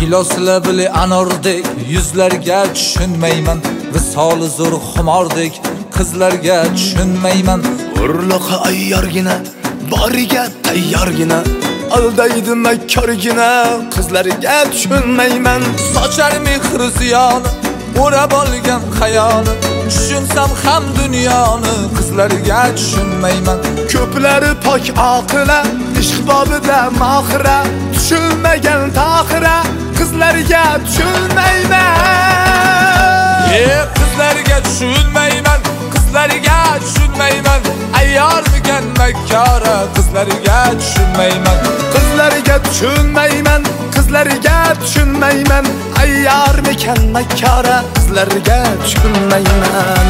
Gilosli bili anordek yuzlarga tushunmayman, visoli zo'r xumordek qizlarga tushunmayman. Urloqi ayyorgina, boriga tayyorgina, aldaydi makkorgina, qizlarga tushunmayman. Sochar mehr ziyoni, o'rab olgan xayoli, tushunsam ham dunyoni, qizlarga tushunmayman. Ko'plari pok oqila, ishq bobida mohira, tushunmagan tohira, qizlarga tushunmayman. Qizlarga tushunmayman, qizlarga tushunmayman. Ayyormikan makkora, qizlarga tushunmayman. Qizlarga tushunmayman, qizlarga tushunmayman. Ayyormikan makkora, qizlarga tushunmayman.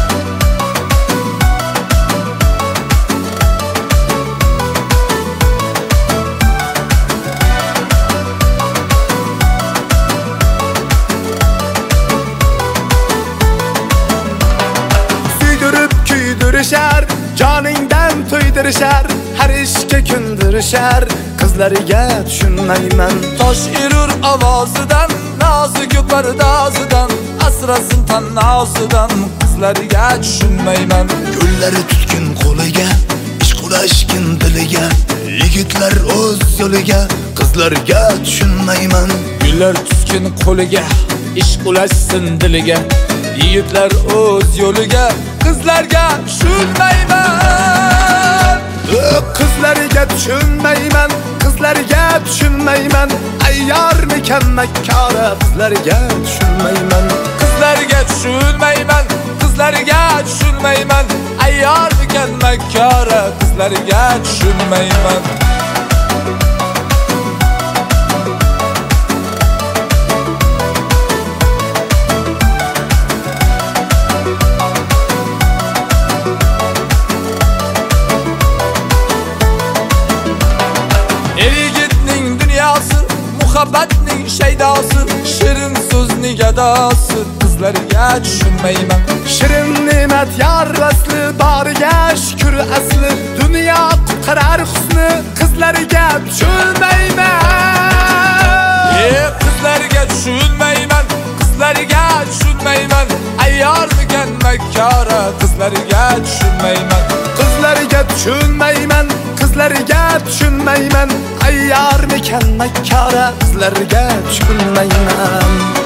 Kuydirishar, joningdan to'ydirishar, har ishga kundirishar, qizlarga tushunmayman. Tosh irur ovozidan, nozik pardozidan, asrasin tannozidan, qizlarga tushunmayman. Yo'llari tutkin qo'liga, ishq ulashkin diliga, yigitlar o'z yo'liga, qizlarga tushunmayman. Gullar tutkin qo'liga, ishq ulashsin diliga, yigitlar o'z yo'liga, qizlarga tushunmayman. Qizlarga tushunmayman, qizlarga tushunmayman. Ayyormikan makkora, qizlarga tushunmayman. Qizlarga tushunmayman, qizlarga tushunmayman. Ayyormikan makkora, qizlarga tushunmayman. Yigitning dunyosi, muhabbatning shaydosi, shirin so'zning gadosi, qizlarga tushunmayman. Shirin ne'mat yor asli, boriga shukr asli, dunyo qutqarar husni, qizlarga tushunmayman. Qizlarga tushunmayman, qizlarga tushunmayman. Ayyormikan makkora, qizlarga tushunmayman. Qizlarga tushunmayman, qizlarga tushunmayman. Ayyormikan makkora, qizlarga tushunmayman.